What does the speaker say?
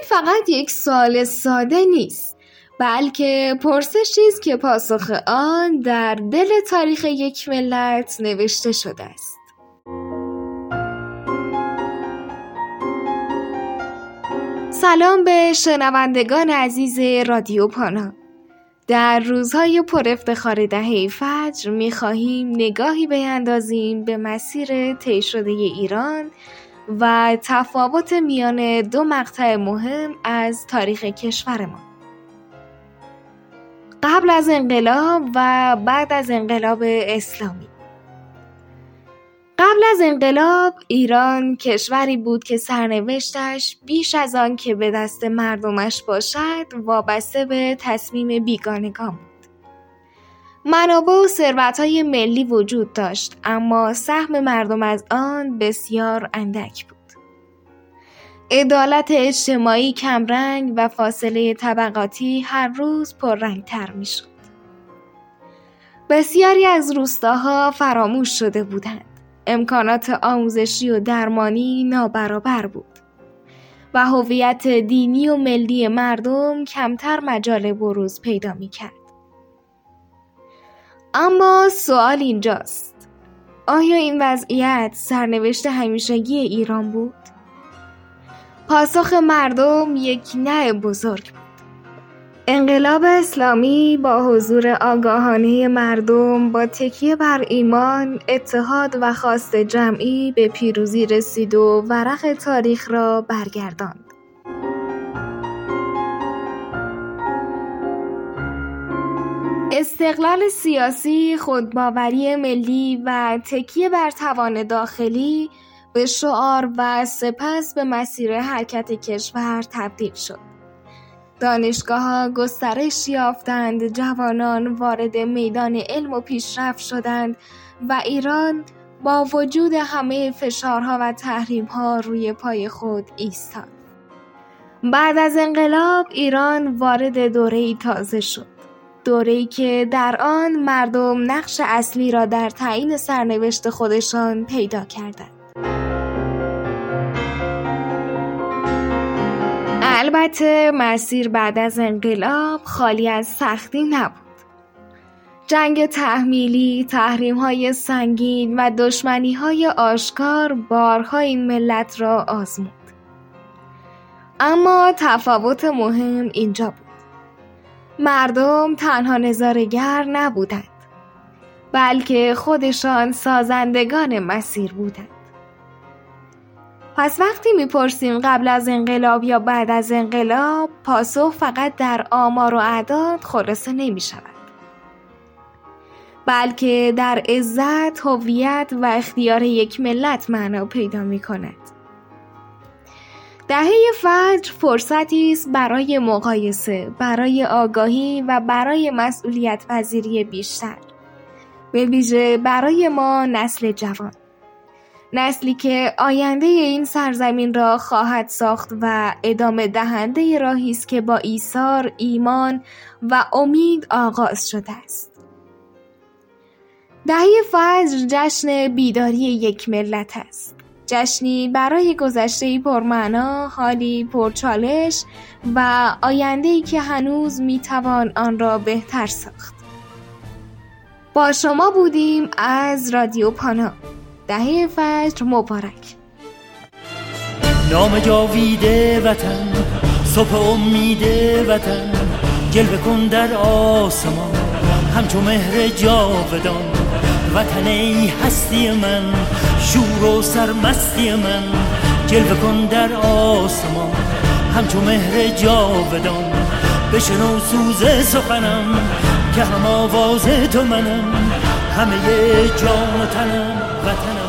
فقط یک سوال ساده نیست، بلکه پرسشی است که پاسخ آن در دل تاریخ یک ملت نوشته شده است. سلام به شنوندگان عزیز رادیو پانا. در روزهای پر افتخار دهه فجر می‌خواهیم نگاهی بیندازیم به مسیر طی شده ایران و تفاوت میان دو مقطع مهم از تاریخ کشورمان. قبل از انقلاب و بعد از انقلاب اسلامی. قبل از انقلاب ایران کشوری بود که سرنوشتش بیش از آن که به دست مردمش باشد وابسته به تصمیم بیگانگان بود. منابع و ثروت‌های ملی وجود داشت، اما سهم مردم از آن بسیار اندک بود. عدالت اجتماعی کمرنگ و فاصله طبقاتی هر روز پررنگ‌تر می‌شد. بسیاری از روستاها فراموش شده بودند. امکانات آموزشی و درمانی نابرابر بود و هویت دینی و ملی مردم کمتر مجال بروز پیدا می‌کرد. اما سوال اینجاست: آیا این وضعیت سرنوشت همیشگی ایران بود؟ پاسخ مردم یک نه بزرگ بود. انقلاب اسلامی با حضور آگاهانه مردم با تکیه بر ایمان، اتحاد و خواست جمعی به پیروزی رسید و ورق تاریخ را برگرداند. استقلال سیاسی، خودباوری ملی و تکیه بر توان داخلی به شعار و سپس به مسیر حرکت کشور تبدیل شد. دانشگاه‌ها گسترش یافتند، جوانان وارد میدان علم و پیشرفت شدند و ایران با وجود همه فشارها و تحریم‌ها روی پای خود ایستاد. بعد از انقلاب ایران وارد دوره‌ای تازه شد. دوره‌ای که در آن مردم نقش اصلی را در تعیین سرنوشت خودشان پیدا کردند. البته مسیر بعد از انقلاب خالی از سختی نبود. جنگ تحمیلی، تحریم‌های سنگین و دشمنی‌های آشکار بارها این ملت را آزمود. اما تفاوت مهم اینجا بود: مردم تنها نظاره‌گر نبودند، بلکه خودشان سازندگان مسیر بودند. پس وقتی میپرسیم قبل از انقلاب یا بعد از انقلاب، پاسخ فقط در آمار و اعداد خلاصه نمی شود، بلکه در عزت، هویت و اختیار یک ملت معنا پیدا می کند. دهه فجر فرصتی است برای مقایسه، برای آگاهی و برای مسئولیت پذیری بیشتر، به ویژه برای ما نسل جوان. نسلی که آینده این سرزمین را خواهد ساخت و ادامه دهنده راهی است که با ایثار، ایمان و امید آغاز شده است. دهه فجر جشن بیداری یک ملت است. جشنی برای گذشته‌ای پرمعنا، حالی پرچالش و آینده‌ای که هنوز میتوان آن را بهتر ساخت. با شما بودیم از رادیو پانا. دهه فجر مبارک. نام جاویده وطن، صبح امید وطن، جلوه کن در آسمان همچو مهر جاودان. وطن ای هستی من، شور و سرمستی من، جلوه کن در آسمان همچو مهر جاودان. بشنو سوز سخنم که هم آواز تو منم، همه جان و تنم وطنم.